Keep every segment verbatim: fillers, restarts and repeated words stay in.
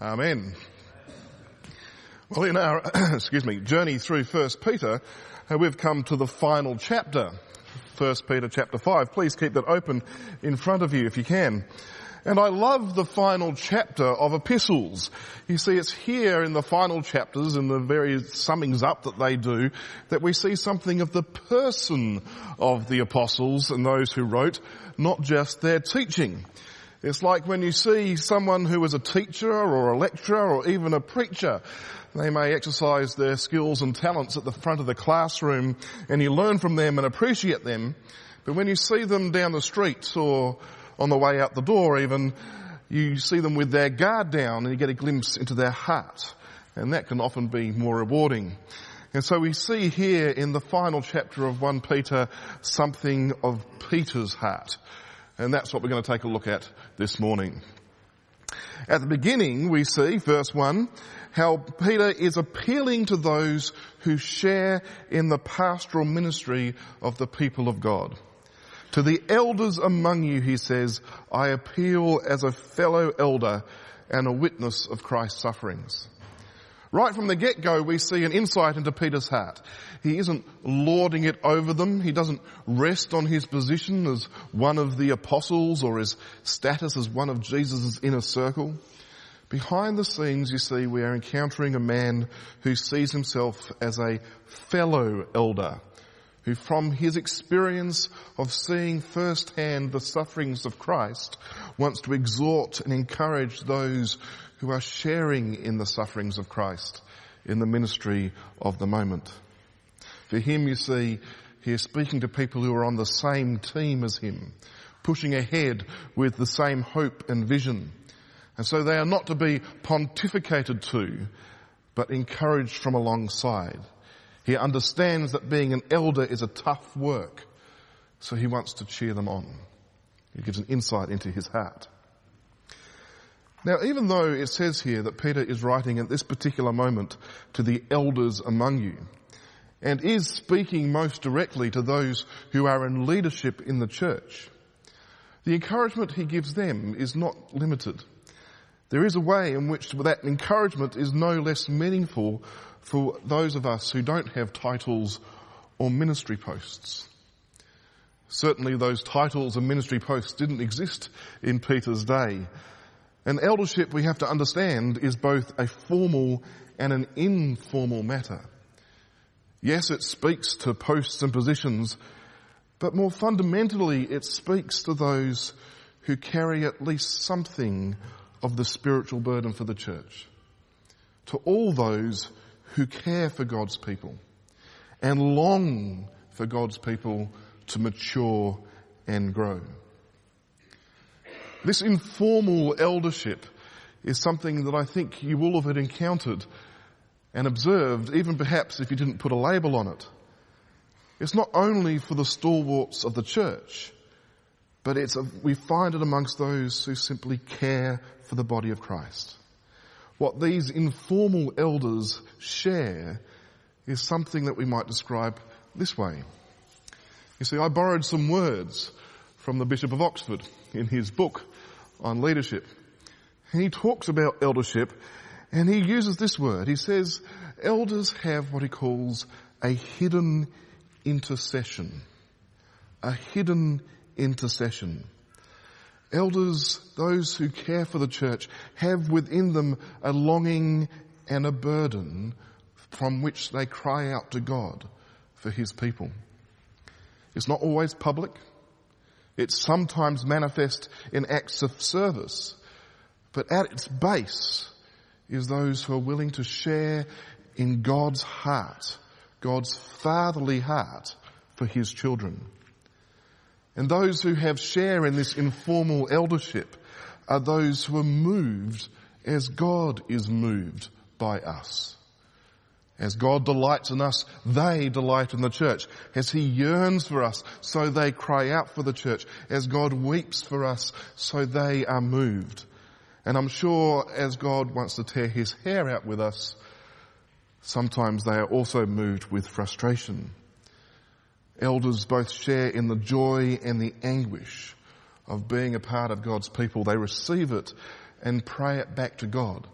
Amen. Well, in our excuse me journey through First Peter, uh, we've come to the final chapter, First Peter chapter five. Please keep that open in front of you if you can. And I love the final chapter of epistles. You see, it's here in the final chapters, in the various summings up that they do, that we see something of the person of the apostles and those who wrote, not just their teaching. It's like when you see someone who is a teacher or a lecturer or even a preacher. They may exercise their skills and talents at the front of the classroom and you learn from them and appreciate them. But when you see them down the street or on the way out the door even, you see them with their guard down and you get a glimpse into their heart. And that can often be more rewarding. And so we see here in the final chapter of First Peter something of Peter's heart. And that's what we're going to take a look at this morning. At the beginning, we see, verse one, how Peter is appealing to those who share in the pastoral ministry of the people of God. To the elders among you, he says, I appeal as a fellow elder and a witness of Christ's sufferings. Right from the get-go, we see an insight into Peter's heart. He isn't lording it over them. He doesn't rest on his position as one of the apostles or his status as one of Jesus' inner circle. Behind the scenes, you see, we are encountering a man who sees himself as a fellow elder, who from his experience of seeing firsthand the sufferings of Christ wants to exhort and encourage those who are sharing in the sufferings of Christ in the ministry of the moment. For him, you see, he is speaking to people who are on the same team as him, pushing ahead with the same hope and vision. And so they are not to be pontificated to, but encouraged from alongside. He understands that being an elder is a tough work, so he wants to cheer them on. He gives an insight into his heart. Now, even though it says here that Peter is writing at this particular moment to the elders among you, and is speaking most directly to those who are in leadership in the church, the encouragement he gives them is not limited. There is a way in which that encouragement is no less meaningful for those of us who don't have titles or ministry posts. Certainly those titles and ministry posts didn't exist in Peter's day. And eldership, we have to understand, is both a formal and an informal matter. Yes, it speaks to posts and positions, but more fundamentally it speaks to those who carry at least something of the spiritual burden for the church. To all those who care for God's people and long for God's people to mature and grow. This informal eldership is something that I think you will have encountered and observed, even perhaps if you didn't put a label on it. It's not only for the stalwarts of the church, but it's a, we find it amongst those who simply care for the body of Christ. What these informal elders share is something that we might describe this way. You see, I borrowed some words from the Bishop of Oxford in his book on leadership. And he talks about eldership and he uses this word. He says, elders have what he calls a hidden intercession. A hidden intercession. Elders, those who care for the church, have within them a longing and a burden from which they cry out to God for his people. It's not always public. It's sometimes manifest in acts of service. But at its base is those who are willing to share in God's heart, God's fatherly heart for his children. And those who have share in this informal eldership are those who are moved as God is moved by us. As God delights in us, they delight in the church. As he yearns for us, so they cry out for the church. As God weeps for us, so they are moved. And I'm sure as God wants to tear his hair out with us, sometimes they are also moved with frustration. Elders both share in the joy and the anguish of being a part of God's people. They receive it and pray it back to God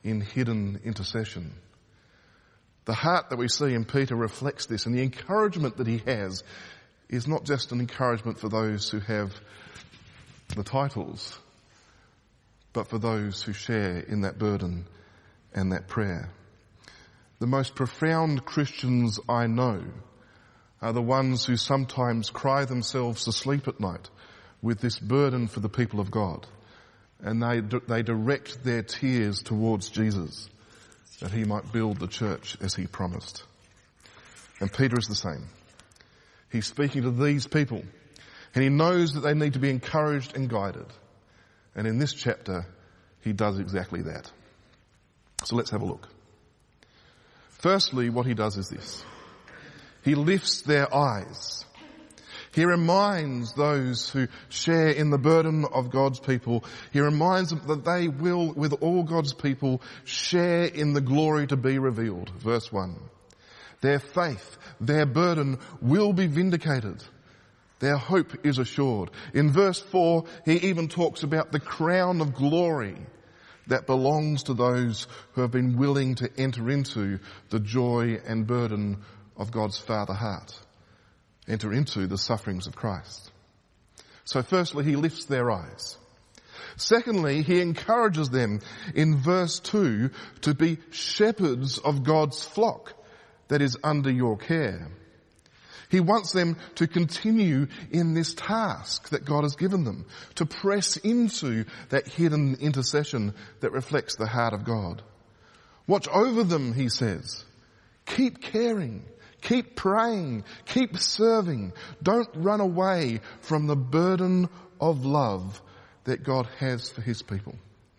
in hidden intercession. The heart that we see in Peter reflects this, and the encouragement that he has is not just an encouragement for those who have the titles, but for those who share in that burden and that prayer. The most profound Christians I know are the ones who sometimes cry themselves to sleep at night with this burden for the people of God. And they, they direct their tears towards Jesus, that he might build the church as he promised. And Peter is the same. He's speaking to these people, and he knows that they need to be encouraged and guided. And in this chapter, he does exactly that. So let's have a look. Firstly, what he does is this. He lifts their eyes. He reminds those who share in the burden of God's people, he reminds them that they will, with all God's people, share in the glory to be revealed. Verse one. Their faith, their burden will be vindicated. Their hope is assured. In verse four, he even talks about the crown of glory that belongs to those who have been willing to enter into the joy and burden of God's Father heart. Enter into the sufferings of Christ. So firstly, he lifts their eyes. Secondly, he encourages them in verse two to be shepherds of God's flock that is under your care. He wants them to continue in this task that God has given them, to press into that hidden intercession that reflects the heart of God. Watch over them, he says. Keep caring. Keep praying. Keep serving. Don't run away from the burden of love that God has for his people.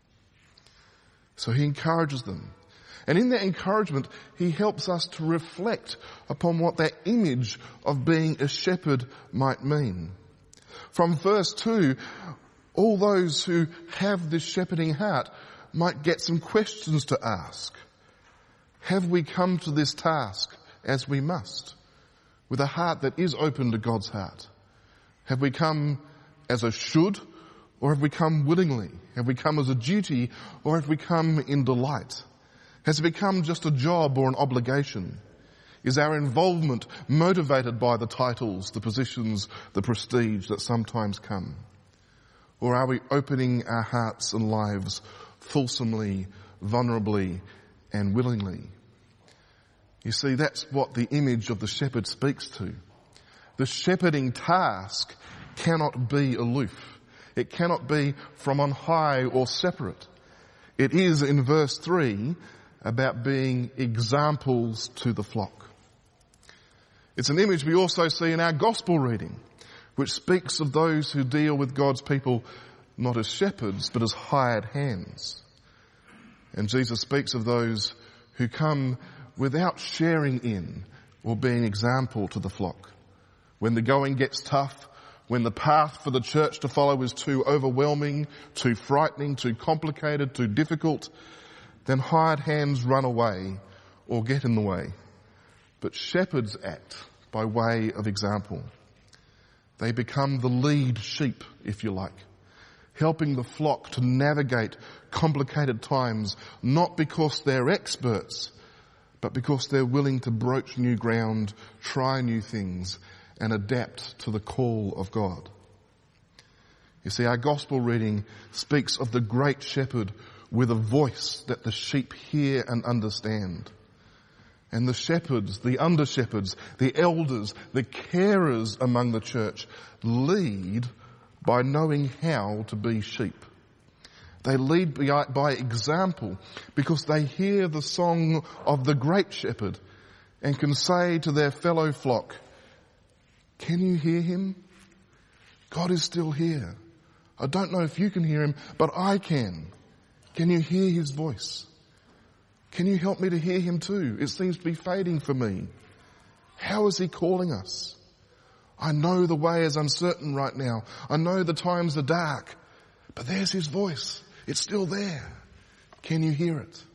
So he encourages them. And in that encouragement, he helps us to reflect upon what that image of being a shepherd might mean. From verse two, all those who have this shepherding heart might get some questions to ask. Have we come to this task as we must, with a heart that is open to God's heart? Have we come as a should, or have we come willingly? Have we come as a duty, or have we come in delight? Has it become just a job or an obligation? Is our involvement motivated by the titles, the positions, the prestige that sometimes come? Or are we opening our hearts and lives fulsomely, vulnerably, and willingly? You see, that's what the image of the shepherd speaks to. The shepherding task cannot be aloof. It cannot be from on high or separate. It is, in verse three, about being examples to the flock. It's an image we also see in our gospel reading, which speaks of those who deal with God's people not as shepherds, but as hired hands. And Jesus speaks of those who come without sharing in or being example to the flock. When the going gets tough, when the path for the church to follow is too overwhelming, too frightening, too complicated, too difficult, then hired hands run away or get in the way. But shepherds act by way of example. They become the lead sheep, if you like, helping the flock to navigate complicated times, not because they're experts, but because they're willing to broach new ground, try new things, and adapt to the call of God. You see, our gospel reading speaks of the great shepherd with a voice that the sheep hear and understand. And the shepherds, the under-shepherds, the elders, the carers among the church lead by knowing how to be sheep. They lead by, by example because they hear the song of the great shepherd and can say to their fellow flock, "Can you hear him? God is still here. I don't know if you can hear him, but I can. Can you hear his voice? Can you help me to hear him too? It seems to be fading for me. How is he calling us? I know the way is uncertain right now. I know the times are dark, but there's his voice. It's still there. Can you hear it?"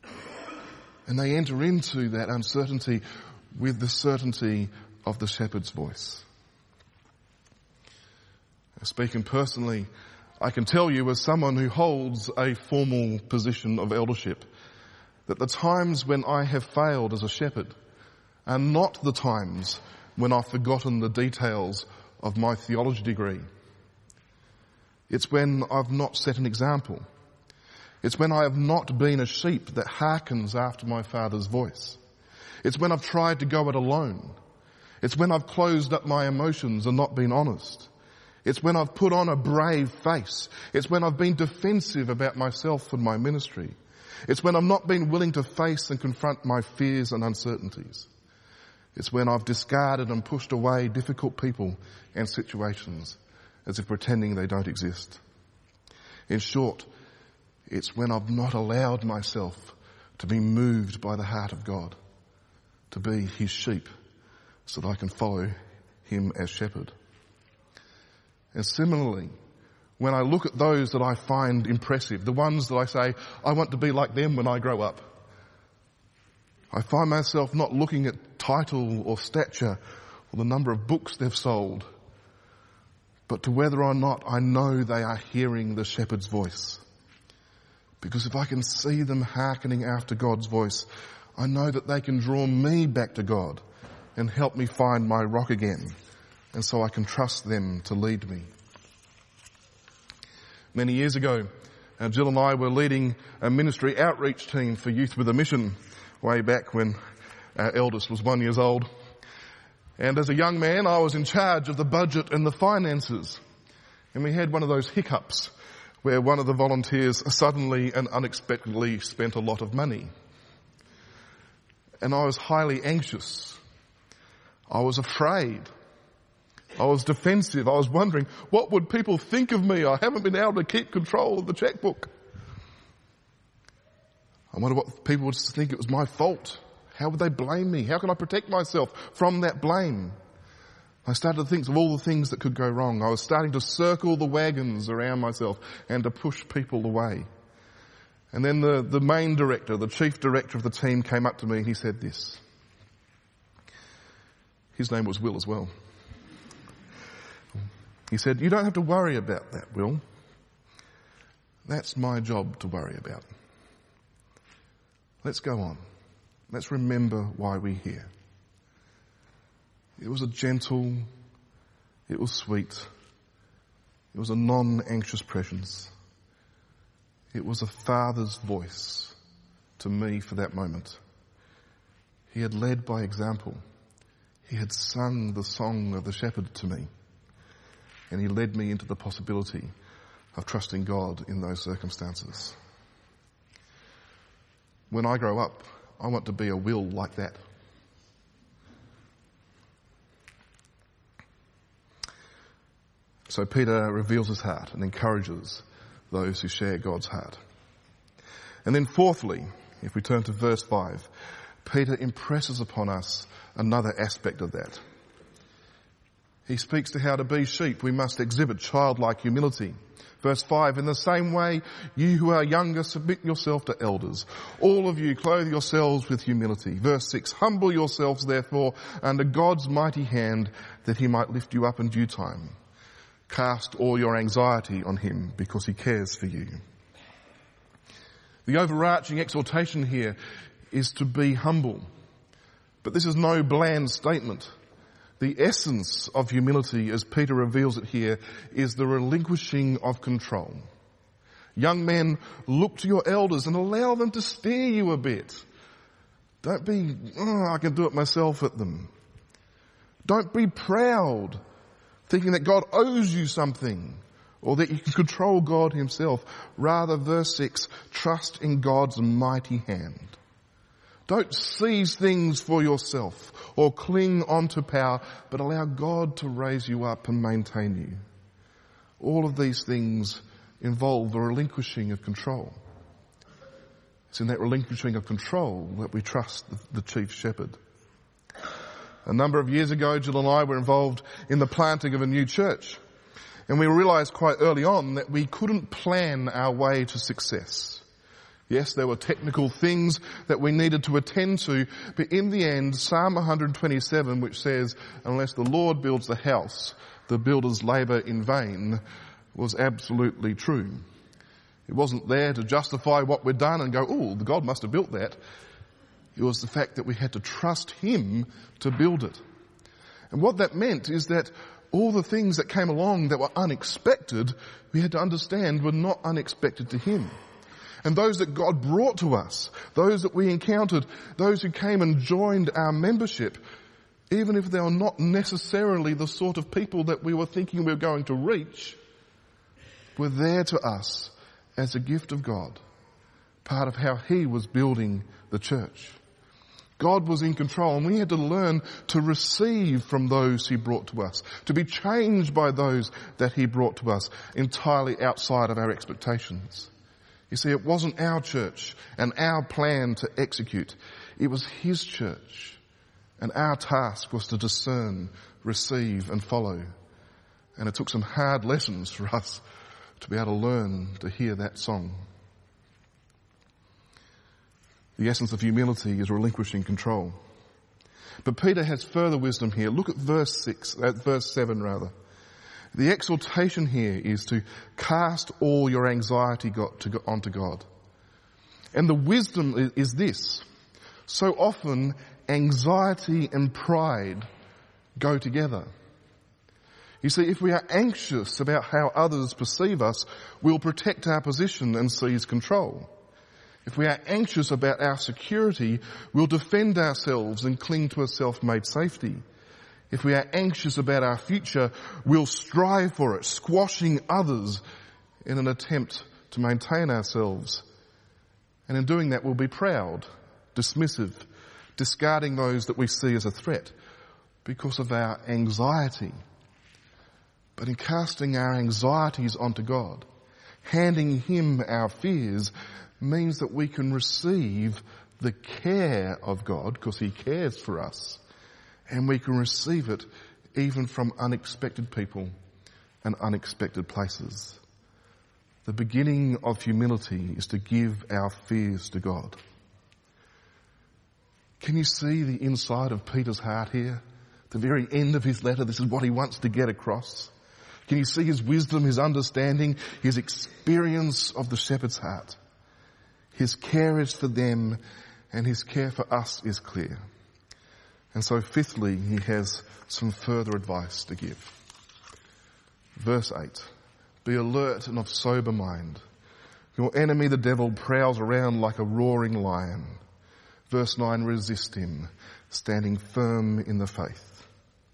And they enter into that uncertainty with the certainty of the shepherd's voice. Speaking personally, I can tell you as someone who holds a formal position of eldership that the times when I have failed as a shepherd are not the times when I've forgotten the details of my theology degree. It's when I've not set an example. It's when I have not been a sheep that hearkens after my Father's voice. It's when I've tried to go it alone. It's when I've closed up my emotions and not been honest. It's when I've put on a brave face. It's when I've been defensive about myself and my ministry. It's when I've not been willing to face and confront my fears and uncertainties. It's when I've discarded and pushed away difficult people and situations as if pretending they don't exist. In short, it's when I've not allowed myself to be moved by the heart of God, to be his sheep, so that I can follow him as shepherd. And similarly, when I look at those that I find impressive, the ones that I say, I want to be like them when I grow up, I find myself not looking at title or stature or the number of books they've sold, but to whether or not I know they are hearing the shepherd's voice. Because if I can see them hearkening after God's voice, I know that they can draw me back to God and help me find my rock again. And so I can trust them to lead me. Many years ago, uh, Jill and I were leading a ministry outreach team for Youth with a Mission way back when our eldest was one years old. And as a young man, I was in charge of the budget and the finances. And we had one of those hiccups where one of the volunteers suddenly and unexpectedly spent a lot of money. And I was highly anxious. I was afraid. I was defensive. I was wondering, what would people think of me? I haven't been able to keep control of the checkbook. I wonder what people would think it was my fault. How would they blame me? How can I protect myself from that blame? I started to think of all the things that could go wrong. I was starting to circle the wagons around myself and to push people away. And then the, the main director, the chief director of the team came up to me and he said this. His name was Will as well. He said, you don't have to worry about that, Will. That's my job to worry about. Let's go on. Let's remember why we're here. It was a gentle, it was sweet, it was a non-anxious presence. It was a father's voice to me for that moment. He had led by example. He had sung the song of the shepherd to me. And he led me into the possibility of trusting God in those circumstances. When I grow up, I want to be a Will like that. So Peter reveals his heart and encourages those who share God's heart. And then fourthly, if we turn to verse five, Peter impresses upon us another aspect of that. He speaks to how to be sheep. We must exhibit childlike humility. Verse five, in the same way, you who are younger, submit yourself to elders. All of you, clothe yourselves with humility. Verse six, humble yourselves, therefore, under God's mighty hand, that he might lift you up in due time. Cast all your anxiety on him, because he cares for you. The overarching exhortation here is to be humble. But this is no bland statement. The essence of humility, as Peter reveals it here, is the relinquishing of control. Young men, look to your elders and allow them to steer you a bit. Don't be, oh, I can do it myself at them. Don't be proud, thinking that God owes you something or that you can control God himself. Rather, verse six, trust in God's mighty hand. Don't seize things for yourself or cling onto power, but allow God to raise you up and maintain you. All of these things involve the relinquishing of control. It's in that relinquishing of control that we trust the, the chief shepherd. A number of years ago, Jill and I were involved in the planting of a new church. And we realized quite early on that we couldn't plan our way to success. Yes, there were technical things that we needed to attend to, but in the end, Psalm one twenty-seven, which says, unless the Lord builds the house, the builders labour in vain, was absolutely true. It wasn't there to justify what we'd done and go, oh, the God must have built that. It was the fact that we had to trust him to build it. And what that meant is that all the things that came along that were unexpected, we had to understand were not unexpected to him. And those that God brought to us, those that we encountered, those who came and joined our membership, even if they were not necessarily the sort of people that we were thinking we were going to reach, were there to us as a gift of God, part of how he was building the church. God was in control, and we had to learn to receive from those he brought to us, to be changed by those that he brought to us, entirely outside of our expectations. You see, it wasn't our church and our plan to execute. It was his church, and our task was to discern, receive and follow. And it took some hard lessons for us to be able to learn to hear that song. The essence of humility is relinquishing control. But Peter has further wisdom here. Look at verse six, uh, verse seven rather. The exhortation here is to cast all your anxiety got to, onto God. And the wisdom is, is this. So often anxiety and pride go together. You see, if we are anxious about how others perceive us, we'll protect our position and seize control. If we are anxious about our security, we'll defend ourselves and cling to a self-made safety. If we are anxious about our future, we'll strive for it, squashing others in an attempt to maintain ourselves. And in doing that, we'll be proud, dismissive, discarding those that we see as a threat because of our anxiety. But in casting our anxieties onto God, handing him our fears, means that we can receive the care of God, because he cares for us, and we can receive it even from unexpected people and unexpected places. The beginning of humility is to give our fears to God. Can you see the inside of Peter's heart here? The very end of his letter, this is what he wants to get across. Can you see his wisdom, his understanding, his experience of the shepherd's heart? His care is for them, and his care for us is clear. And so fifthly, he has some further advice to give. Verse eight, be alert and of sober mind. Your enemy, the devil, prowls around like a roaring lion. Verse nine, resist him, standing firm in the faith.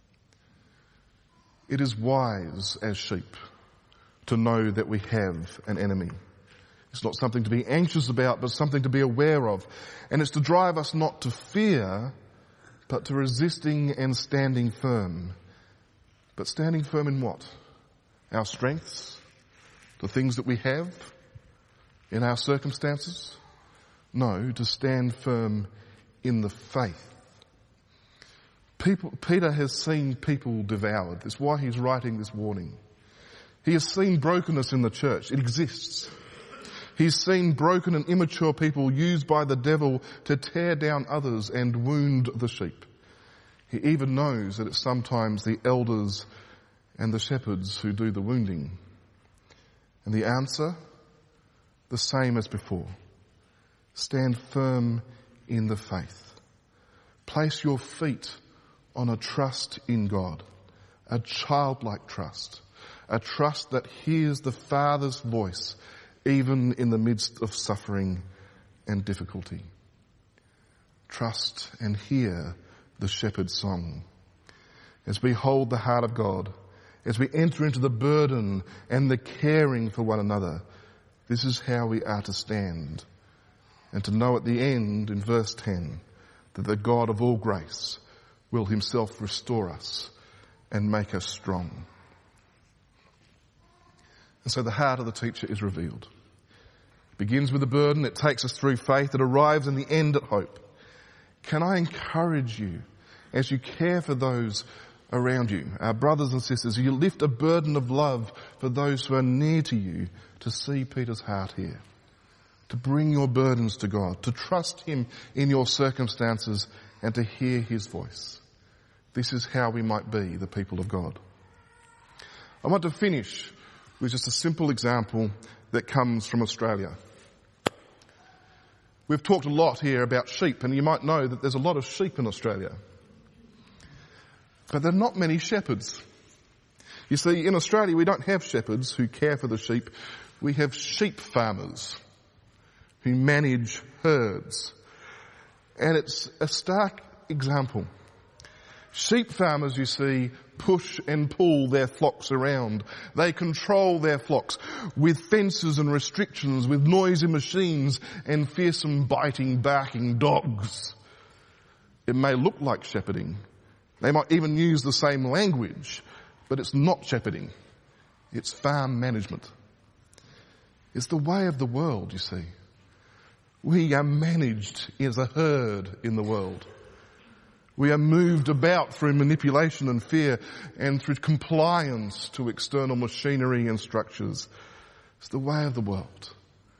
It is wise as sheep to know that we have an enemy. It's not something to be anxious about, but something to be aware of. And it's to drive us not to fear, but to resisting and standing firm. But standing firm in what? Our strengths? The things that we have? In our circumstances? No, to stand firm in the faith. People, Peter has seen people devoured. That's why he's writing this warning. He has seen brokenness in the church. It exists. He's seen broken and immature people used by the devil to tear down others and wound the sheep. He even knows that it's sometimes the elders and the shepherds who do the wounding. And the answer? The same as before. Stand firm in the faith. Place your feet on a trust in God, a childlike trust, a trust that hears the Father's voice even in the midst of suffering and difficulty. Trust and hear the shepherd's song. As we hold the heart of God, as we enter into the burden and the caring for one another, this is how we are to stand. And to know at the end, in verse ten, that the God of all grace will himself restore us and make us strong. And so the heart of the teacher is revealed. It begins with a burden, it takes us through faith, it arrives in the end at hope. Can I encourage you, as you care for those around you, our brothers and sisters, you lift a burden of love for those who are near to you, to see Peter's heart here, to bring your burdens to God, to trust him in your circumstances and to hear his voice. This is how we might be the people of God. I want to finish with just a simple example that comes from Australia. We've talked a lot here about sheep, and you might know that there's a lot of sheep in Australia. But there are not many shepherds. You see, in Australia we don't have shepherds who care for the sheep. We have sheep farmers who manage herds. And it's a stark example. Sheep farmers, you see, push and pull their flocks around. They control their flocks with fences and restrictions, with noisy machines and fearsome biting, barking dogs. It may look like shepherding. They might even use the same language, but it's not shepherding. It's farm management. It's the way of the world, you see. We are managed as a herd in the world. We are moved about through manipulation and fear and through compliance to external machinery and structures. It's the way of the world.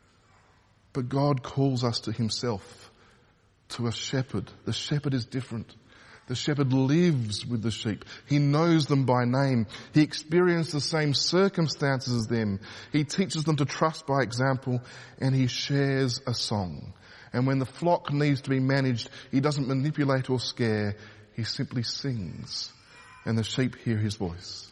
But God calls us to himself, to a shepherd. The shepherd is different. The shepherd lives with the sheep. He knows them by name. He experienced the same circumstances as them. He teaches them to trust by example, and he shares a song. And when the flock needs to be managed, he doesn't manipulate or scare. He simply sings, and the sheep hear his voice.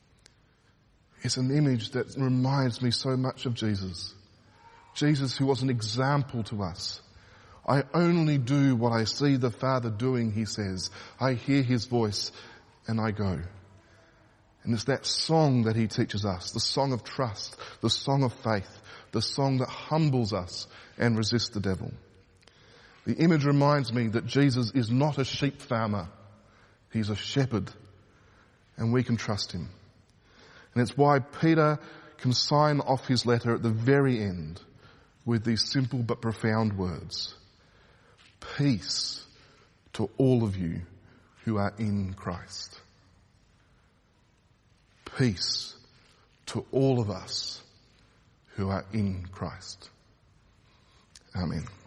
It's an image that reminds me so much of Jesus. Jesus, who was an example to us. I only do what I see the Father doing, he says. I hear his voice and I go. And it's that song that he teaches us, the song of trust, the song of faith, the song that humbles us and resists the devil. The image reminds me that Jesus is not a sheep farmer. He's a shepherd, and we can trust him. And it's why Peter can sign off his letter at the very end with these simple but profound words. Peace to all of you who are in Christ. Peace to all of us who are in Christ. Amen.